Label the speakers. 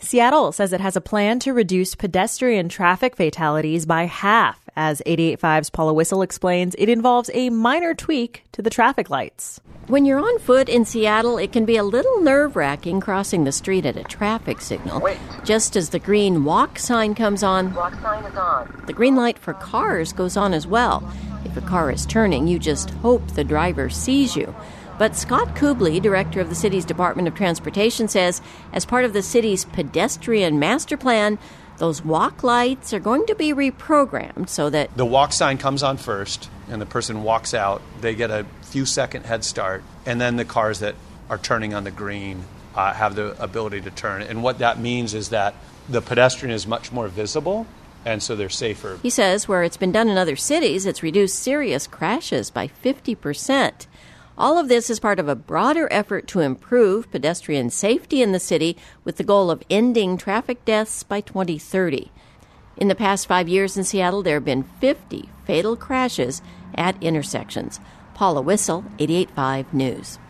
Speaker 1: Seattle says it has a plan to reduce pedestrian traffic fatalities by half. As 88.5's Paula Whistle explains, it involves a minor tweak to the traffic lights.
Speaker 2: When you're on foot in Seattle, it can be a little nerve-wracking crossing the street at a traffic signal.
Speaker 3: Wait.
Speaker 2: Just as the green walk sign comes on,
Speaker 3: Walk sign is on.
Speaker 2: the green light for cars goes on as well. If a car is turning, you just hope the driver sees you. But Scott Kubley, director of the city's Department of Transportation, says as part of the city's pedestrian master plan, those walk lights are going to be reprogrammed so that
Speaker 4: the walk sign comes on first and the person walks out. They get a few second head start, and then the cars that are turning on the green have the ability to turn. And what that means is that the pedestrian is much more visible, and so they're safer.
Speaker 2: He says where it's been done in other cities, it's reduced serious crashes by 50%. All of this is part of a broader effort to improve pedestrian safety in the city with the goal of ending traffic deaths by 2030. In the past 5 years in Seattle, there have been 50 fatal crashes at intersections. Paula Whistle, 88.5 News.